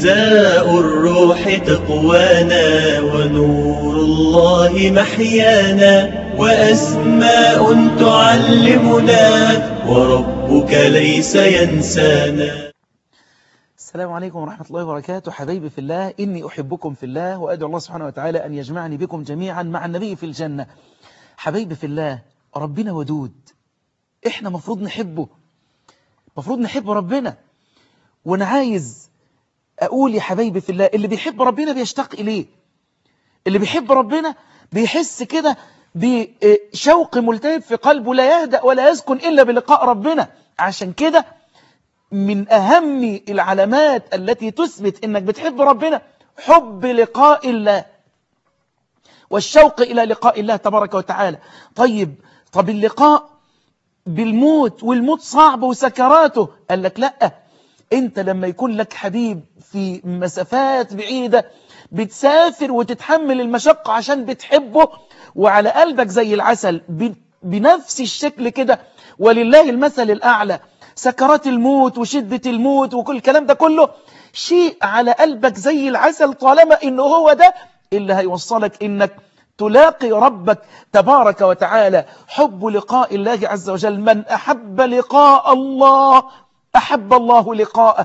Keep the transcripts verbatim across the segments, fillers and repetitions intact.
غذاء الروح تقوانا ونور الله محيانا وأسماء تعلمنا وربك ليس ينسانا. السلام عليكم ورحمة الله وبركاته. حبايبي في الله، إني أحبكم في الله وأدعو الله سبحانه وتعالى أن يجمعني بكم جميعا مع النبي في الجنة. حبايبي في الله، ربنا ودود، إحنا مفروض نحبه، مفروض نحب ربنا. وأنا عايز أقول يا حبايبي في الله، اللي بيحب ربنا بيشتاق إليه، اللي بيحب ربنا بيحس كده بشوق ملتهب في قلبه لا يهدأ ولا يسكن إلا بلقاء ربنا. عشان كده من أهم العلامات التي تثبت إنك بتحب ربنا حب لقاء الله والشوق إلى لقاء الله تبارك وتعالى. طيب طب اللقاء بالموت، والموت صعب وسكراته، قال لك لأ، انت لما يكون لك حبيب في مسافات بعيدة بتسافر وتتحمل المشقة عشان بتحبه وعلى قلبك زي العسل، بنفس الشكل كده ولله المثل الأعلى. سكرات الموت وشدة الموت وكل الكلام ده كله شيء على قلبك زي العسل، طالما انه هو ده اللي هيوصلك انك تلاقي ربك تبارك وتعالى. حب لقاء الله عز وجل، من أحب لقاء الله أحب الله لقاءه،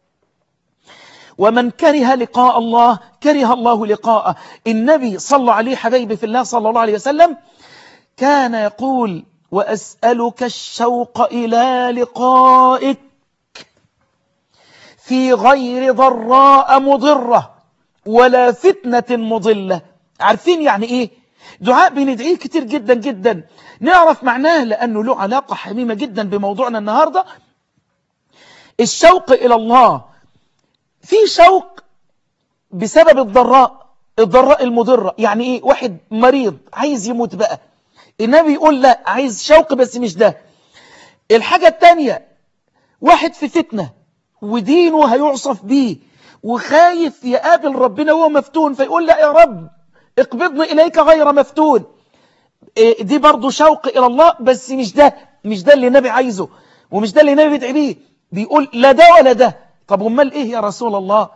ومن كره لقاء الله كره الله لقاءه. النبي صلى عليه حبيبي في الله صلى الله عليه وسلم كان يقول: وأسألك الشوق إلى لقائك في غير ضراء مضرة ولا فتنة مضلة. عارفين يعني إيه؟ دعاء بندعيه كتير جدا جدا، نعرف معناه لأنه له علاقة حميمة جدا بموضوعنا النهاردة. الشوق إلى الله، في شوق بسبب الضراء، الضراء المضرة. يعني إيه؟ واحد مريض عايز يموت بقى، النبي يقول لا، عايز شوق بس مش ده. الحاجة التانية، واحد في فتنة ودينه هيعصف بيه وخايف يقابل ربنا وهو مفتون، فيقول لا يا رب اقبضني إليك غير مفتون. دي برضو شوق إلى الله، بس مش ده، مش ده اللي النبي عايزه ومش ده اللي النبي بيدعي بيه. بيقول لا ده ولا ده. طب امال ايه يا رسول الله؟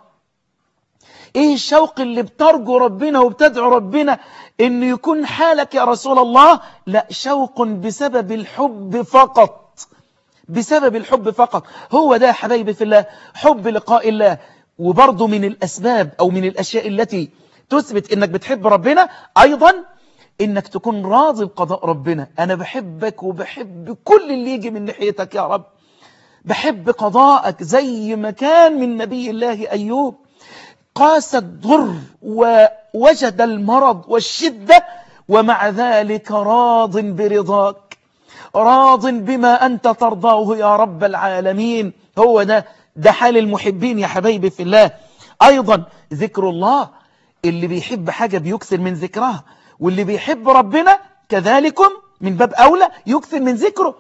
ايه الشوق اللي بترجو ربنا وبتدعو ربنا انه يكون حالك يا رسول الله؟ لا، شوق بسبب الحب فقط، بسبب الحب فقط. هو ده حبايبي في الله حب لقاء الله. وبرضه من الأسباب أو من الأشياء التي تثبت إنك بتحب ربنا أيضا إنك تكون راضي بقضاء ربنا. أنا بحبك وبحب كل اللي يجي من ناحيتك يا رب، بحب قضاءك زي ما كان من نبي الله أيوب، قاس الضر ووجد المرض والشدة ومع ذلك راض برضاك، راض بما أنت ترضاه يا رب العالمين. هو ده ده حال المحبين يا حبايبي في الله. أيضا ذكر الله، اللي بيحب حاجة بيكثر من ذكرها، واللي بيحب ربنا كذلكم من باب أولى يكثر من ذكره،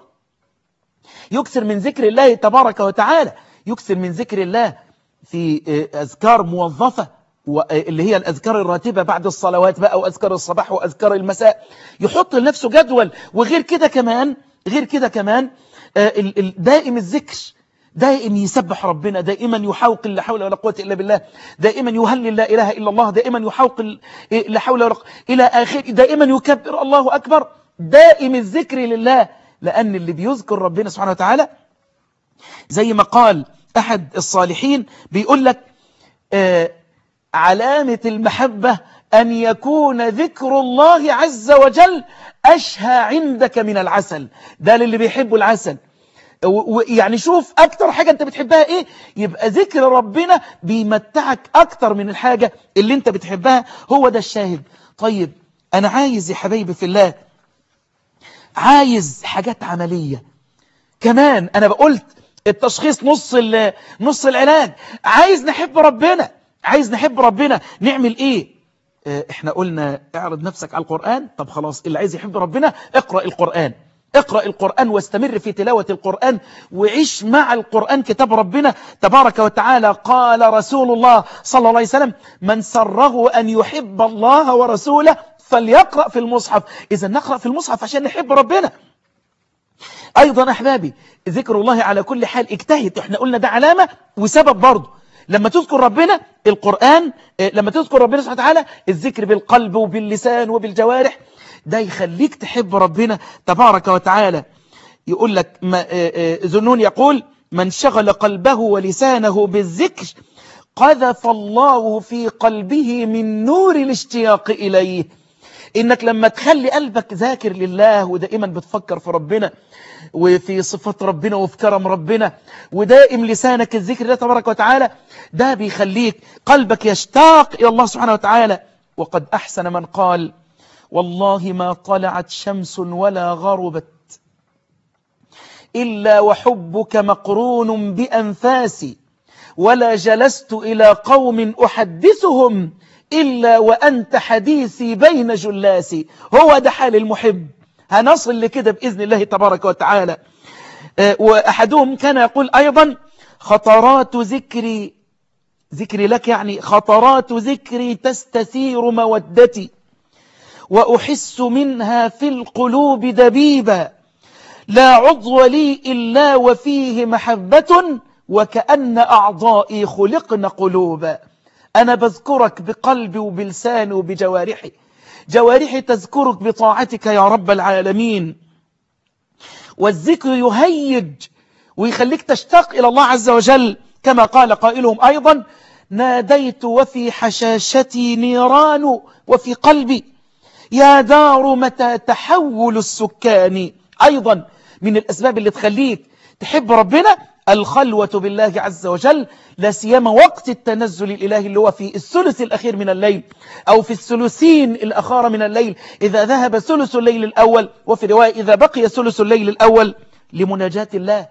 يكثر من ذكر الله تبارك وتعالى، يكثر من ذكر الله في أذكار موظفة اللي هي الأذكار الراتبة بعد الصلوات بقى، وأذكار الصباح وأذكار المساء، يحط لنفسه جدول. وغير كده كمان، غير كده كمان دائم الذكر، دائم يسبح ربنا، دائما يحوق لا حول ولا قوة إلا بالله، دائما يهلل لا إله إلا الله، دائما يحوق لا حول ولا قوة إلى آخر، دائما يكبر الله أكبر، دائم الذكر لله. لأن اللي بيذكر ربنا سبحانه وتعالى زي ما قال أحد الصالحين، بيقول لك آه علامة المحبة أن يكون ذكر الله عز وجل أشهى عندك من العسل. ده للي بيحبوا العسل. يعني شوف أكتر حاجة أنت بتحبها إيه، يبقى ذكر ربنا بيمتعك أكتر من الحاجة اللي أنت بتحبها. هو ده الشاهد. طيب أنا عايز يا حبايبي في الله، عايز حاجات عملية كمان. أنا بقولت التشخيص نص نص العلاج. عايز نحب ربنا، عايز نحب ربنا نعمل إيه؟ اه إحنا قلنا اعرض نفسك على القرآن. طب خلاص، اللي عايز يحب ربنا اقرأ القرآن، اقرأ القرآن واستمر في تلاوة القرآن وعيش مع القرآن كتاب ربنا تبارك وتعالى. قال رسول الله صلى الله عليه وسلم: من سره أن يحب الله ورسوله فليقرأ في المصحف. إذا نقرأ في المصحف عشان نحب ربنا. أيضا أحبابي ذكر الله على كل حال، اجتهد. احنا قلنا ده علامة وسبب برضه. لما تذكر ربنا القرآن، لما تذكر ربنا سبحانه وتعالى الذكر بالقلب وباللسان وبالجوارح، ده يخليك تحب ربنا تبارك وتعالى. يقول لك ذنون يقول من شغل قلبه ولسانه بالذكر قذف الله في قلبه من نور الاشتياق إليه. إنك لما تخلي قلبك ذاكر لله ودائما بتفكر في ربنا وفي صفات ربنا وفي كرم ربنا، ودائم لسانك الذكر الله تبارك وتعالى، ده بيخليك قلبك يشتاق إلى الله سبحانه وتعالى. وقد أحسن من قال والله ما طلعت شمس ولا غربت إلا وحبك مقرون بأنفاسي، ولا جلست إلى قوم أحدثهم إلا وأنت حديثي بين جلاسي. هو ده حال المحب، هنصل لكده بإذن الله تبارك وتعالى. وأحدهم كان يقول أيضا خطرات ذكري، ذكري لك يعني خطرات ذكري تستثير مودتي، وأحس منها في القلوب دبيبا، لا عضو لي إلا وفيه محبة، وكأن أعضائي خلقن قلوبا. أنا بذكرك بقلبي وبلساني وبجوارحي، جوارحي تذكرك بطاعتك يا رب العالمين. والذكر يهيج ويخليك تشتاق إلى الله عز وجل، كما قال قائلهم أيضا ناديت وفي حشاشتي نيران وفي قلبي يا دار متى تحول السكان. أيضا من الأسباب اللي تخليك تحب ربنا الخلوة بالله عز وجل، لا سيما وقت التنزل الإلهي اللي هو في الثلث الأخير من الليل أو في الثلثين الأخير من الليل، إذا ذهب ثلث الليل الأول، وفي رواية إذا بقي ثلث الليل الأول، لمناجاة الله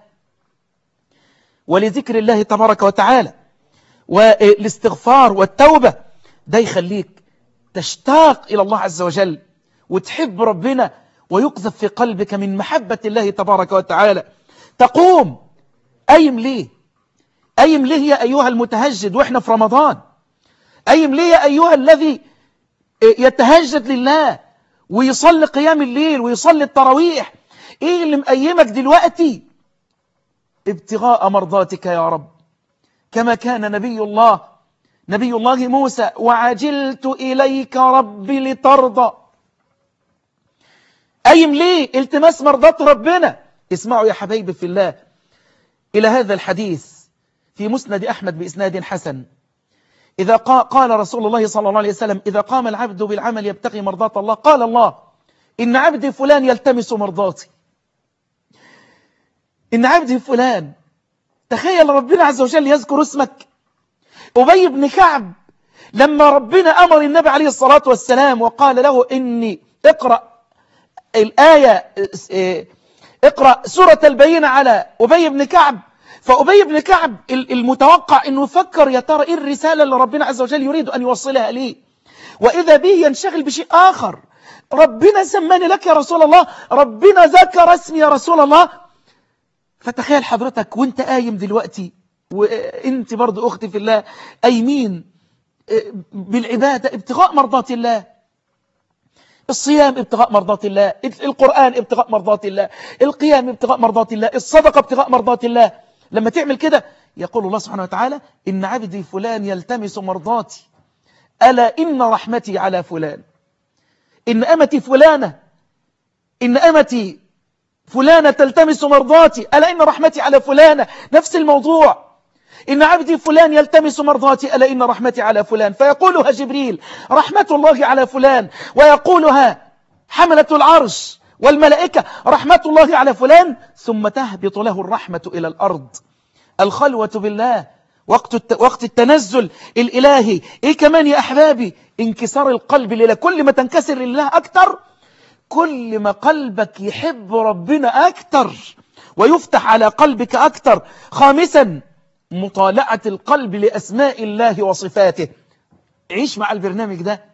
ولذكر الله تبارك وتعالى والاستغفار والتوبة. ده يخليك تشتاق إلى الله عز وجل وتحب ربنا، ويقذف في قلبك من محبة الله تبارك وتعالى. تقوم أيم ليه؟ أيم ليه يا أيها المتهجد وإحنا في رمضان؟ أيم ليه يا أيها الذي يتهجد لله ويصلي قيام الليل ويصلي التراويح؟ إيه اللي مقيمك دلوقتي؟ ابتغاء مرضاتك يا رب، كما كان نبي الله نبي الله موسى وعجلت إليك ربي لترضى. أيم ليه؟ التماس مرضات ربنا. اسمعوا يا حبايبي في الله إلى هذا الحديث في مسند أحمد بإسناد حسن. إذا قال رسول الله صلى الله عليه وسلم إذا قام العبد بالعمل يبتغي مرضات الله قال الله إن عبدي فلان يلتمس مرضاتي. إن عبدي فلان، تخيل ربنا عز وجل يذكر اسمك. أبي بن كعب لما ربنا أمر النبي عليه الصلاة والسلام وقال له إني اقرأ الآية اقرأ سورة البينة على أبي بن كعب، فأبي بن كعب المتوقع أنه يفكر يا ترى إيه الرسالة اللي ربنا عز وجل يريد أن يوصلها ليه، وإذا به ينشغل بشيء آخر. ربنا سماني لك يا رسول الله، ربنا ذكر اسمي يا رسول الله. فتخيل حضرتك وانت قايم دلوقتي، وانت برضو أختي في الله قايمين بالعبادة ابتغاء مرضات الله، الصيام ابتغاء مرضات الله، القرآن ابتغاء مرضات الله، القيام ابتغاء مرضات الله، الصدقة ابتغاء مرضات الله. لما تعمل كده يقول الله سبحانه وتعالى إن عبدي فلان يلتمس مرضاتي ألا إن رحمتي على فلان. إن أمتي فلانة إن أمتي فلانة تلتمس مرضاتي ألا إن رحمتي على فلانة. نفس الموضوع، إن عبدي فلان يلتمس مرضاتي ألا إن رحمتي على فلان، فيقولها جبريل رحمة الله على فلان، ويقولها حملة العرش والملائكة رحمة الله على فلان، ثم تهبط له الرحمة إلى الأرض. الخلوة بالله، وقت وقت التنزل الإلهي. إيه كمان يا أحبابي؟ انكسار القلب لله. كل ما تنكسر لله أكتر كل ما قلبك يحب ربنا أكتر ويفتح على قلبك أكتر. خامسا مطالعة القلب لأسماء الله وصفاته. عيش مع البرنامج ده،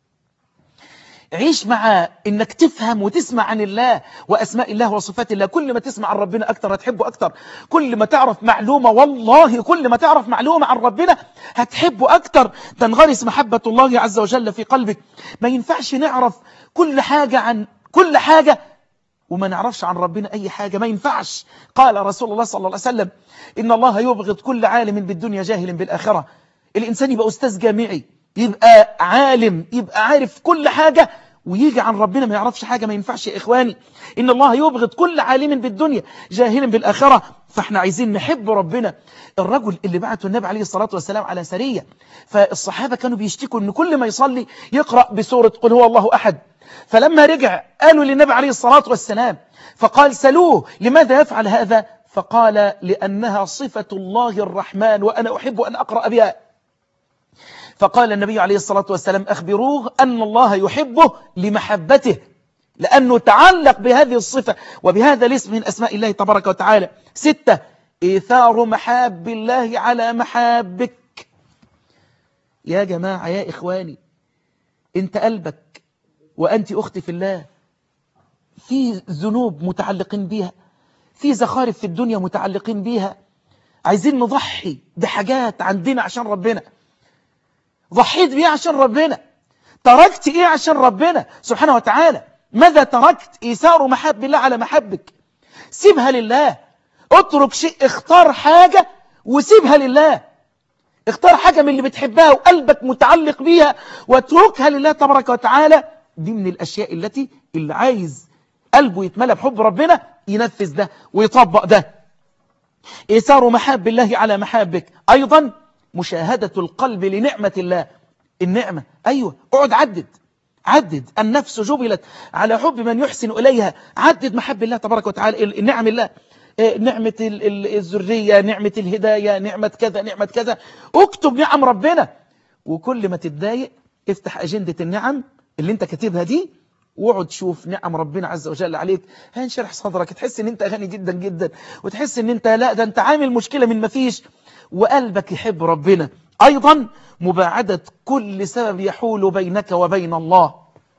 عيش مع إنك تفهم وتسمع عن الله وأسماء الله وصفات الله. كل ما تسمع عن ربنا أكتر هتحبه أكتر. كل ما تعرف معلومة، والله كل ما تعرف معلومة عن ربنا هتحبه أكتر. تنغرس محبة الله عز وجل في قلبك. ما ينفعش نعرف كل حاجة عن كل حاجة وما نعرفش عن ربنا أي حاجة، ما ينفعش. قال رسول الله صلى الله عليه وسلم إن الله يبغض كل عالم بالدنيا جاهل بالآخرة. الإنسان يبقى أستاذ جامعي، يبقى عالم، يبقى عارف كل حاجة، ويجي عن ربنا ما يعرفش حاجة، ما ينفعش يا إخواني. إن الله يبغض كل عالم بالدنيا جاهل بالآخرة. فإحنا عايزين نحب ربنا. الرجل اللي بعته النبي عليه الصلاة والسلام على سرية، فالصحابة كانوا بيشتكوا إن كل ما يصلي يقرأ بسورة قل هو الله أحد. فلما رجع قالوا للنبي عليه الصلاة والسلام، فقال سلوه لماذا يفعل هذا؟ فقال لأنها صفة الله الرحمن وأنا أحب أن أقرأ بها. فقال النبي عليه الصلاة والسلام أخبروه أن الله يحبه لمحبته، لأنه تعلق بهذه الصفة وبهذا الاسم من أسماء الله تبارك وتعالى. ستة، إيثار محاب الله على محابك. يا جماعة يا إخواني، أنت قلبك وأنت أختي في الله في ذنوب متعلقين بيها، في زخارف في الدنيا متعلقين بيها، عايزين نضحي بحاجات عندنا عشان ربنا. ضحيت بيه عشان ربنا، تركت ايه عشان ربنا سبحانه وتعالى؟ ماذا تركت؟ إيثار محب الله على محبك. سيبها لله، اترك شيء، اختار حاجة وسيبها لله. اختار حاجة من اللي بتحبها وقلبك متعلق بيها واتركها لله تبارك وتعالى. دي من الأشياء التي اللي عايز قلبه يتملى بحب ربنا ينفذ ده ويطبق ده. إيثار محب الله على محبك. أيضا مشاهدة القلب لنعمة الله. النعمة، أيوة، اقعد عدد عدد. النفس جبلت على حب من يحسن إليها. عدد محب الله تبارك وتعالى، نعم الله، نعمة الذرية، نعمة الهداية، نعمة كذا، نعمة كذا. اكتب نعم ربنا، وكل ما تتضايق افتح أجندة النعم اللي انت كاتبها دي واقعد شوف نعم ربنا عز وجل عليك. هينشرح صدرك، تحس ان انت غني جدا جدا، وتحس ان انت لا ده انت عامل مشكلة من ما فيش، وقلبك يحب ربنا. أيضا مباعدة كل سبب يحول بينك وبين الله.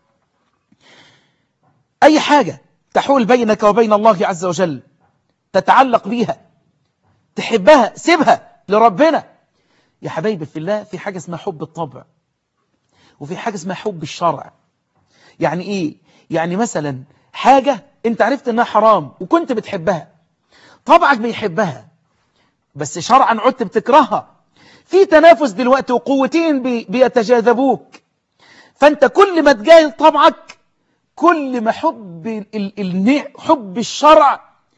أي حاجة تحول بينك وبين الله عز وجل تتعلق بيها تحبها سيبها لربنا. يا حبايبي في الله، في حاجة اسمها حب الطبع وفي حاجة اسمها حب الشرع. يعني إيه؟ يعني مثلا حاجة انت عرفت انها حرام وكنت بتحبها، طبعك بيحبها، بس شرعا عدت بتكرهها. في تنافس دلوقتي وقوتين بي بيتجاذبوك، فانت كل ما تجاهل طبعك كل ما حب ال حب الشرع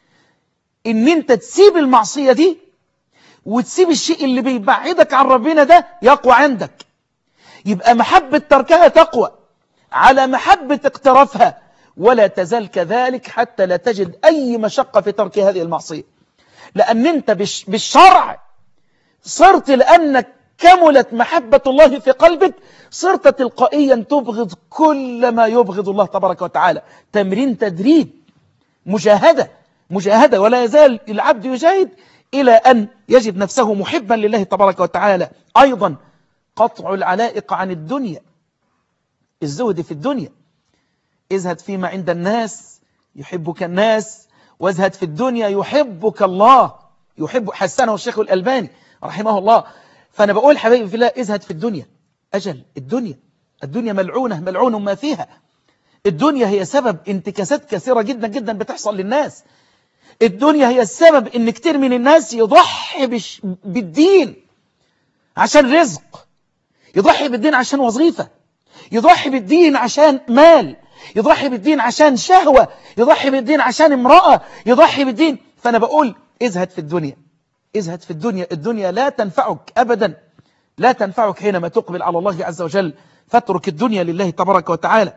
ان انت تسيب المعصية دي وتسيب الشيء اللي بيبعدك عن ربنا ده يقوى عندك. يبقى محبة تركها تقوى على محبة اقترافها، ولا تزال كذلك حتى لا تجد أي مشقة في ترك هذه المعصية. لأن أنت بالشرع صرت، لأنك كملت محبة الله في قلبك، صرت تلقائيا تبغض كل ما يبغض الله تبارك وتعالى. تمرين تدريب، مجاهدة مجاهدة، ولا يزال العبد يجاهد إلى أن يجد نفسه محبا لله تبارك وتعالى. أيضا قطع العلائق عن الدنيا، الزهد في الدنيا. ازهد فيما عند الناس يحبك الناس، وازهد في الدنيا يحبك الله. يحب حسنه الشيخ الألباني رحمه الله. فأنا بقول حبايبي في الله، ازهد في الدنيا. أجل الدنيا الدنيا ملعونة ملعون ما فيها. الدنيا هي سبب انتكاسات كثيرة جدا جدا بتحصل للناس. الدنيا هي السبب ان كتير من الناس يضحي بش بالدين عشان رزق، يضحي بالدين عشان وظيفة، يضحي بالدين عشان مال، يضحي بالدين عشان شهوة، يضحي بالدين عشان امرأة، يضحي بالدين. فأنا بقول ازهد في الدنيا، ازهد في الدنيا. الدنيا لا تنفعك أبدا، لا تنفعك حينما تقبل على الله عز وجل. فاترك الدنيا لله تبارك وتعالى.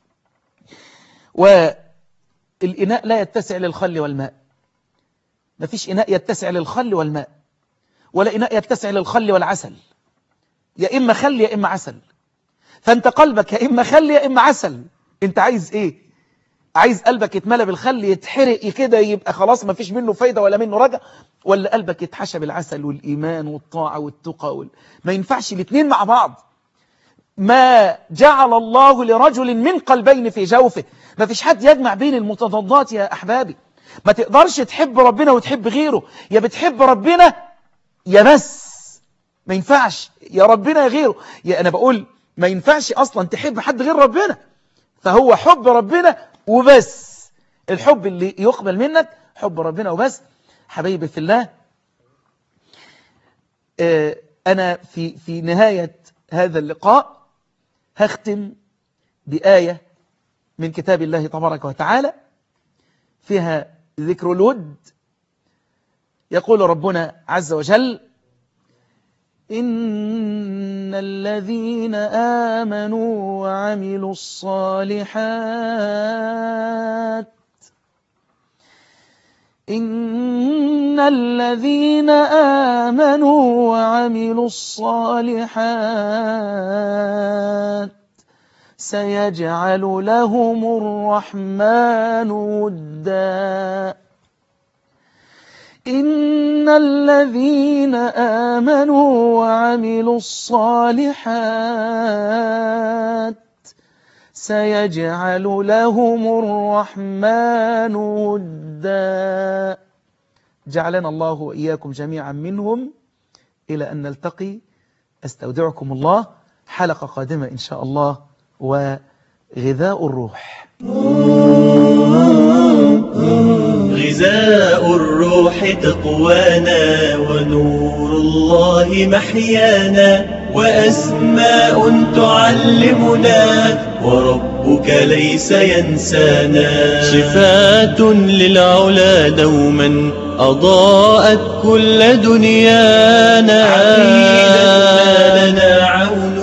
والإناء لا يتسع للخل والماء. ما فيش إناء يتسع للخل والماء، ولا إناء يتسع للخل والعسل. يا إما خل يا إما عسل. فأنت قلبك يا إما خل يا إما عسل. أنت عايز إيه؟ عايز قلبك يتملى بالخل يتحرق كده يبقى خلاص ما فيش منه فايدة ولا منه رجع، ولا قلبك يتحشى بالعسل والإيمان والطاعة والتقى وال... ما ينفعش الاثنين مع بعض. ما جعل الله لرجل من قلبين في جوفه. ما فيش حد يجمع بين المتضادات يا أحبابي. ما تقدرش تحب ربنا وتحب غيره، يا بتحب ربنا يا بس. ما ينفعش يا ربنا يا غيره. يا أنا بقول ما ينفعش أصلا تحب حد غير ربنا، فهو حب ربنا وبس. الحب اللي يقبل منك حب ربنا وبس. حبايبي في الله، أنا في في نهاية هذا اللقاء هختم بآية من كتاب الله تبارك وتعالى فيها ذكر الود. يقول ربنا عز وجل: إن الذين آمنوا وعملوا الصالحات إن الذين آمنوا وعملوا الصالحات سيجعل لهم الرحمن ودا. إن الذين آمنوا وعملوا الصالحات سيجعل لهم الرحمن ودا. جعلنا الله وإياكم جميعا منهم. إلى أن نلتقي أستودعكم الله. حلقة قادمة إن شاء الله، وغذاء الروح. غذاء الروح تقوانا ونور الله محيانا، وأسماء تعلمنا وربك ليس ينسانا. صفات للعلا دوما أضاءت كل دنيانا، عقيدتنا لنا عون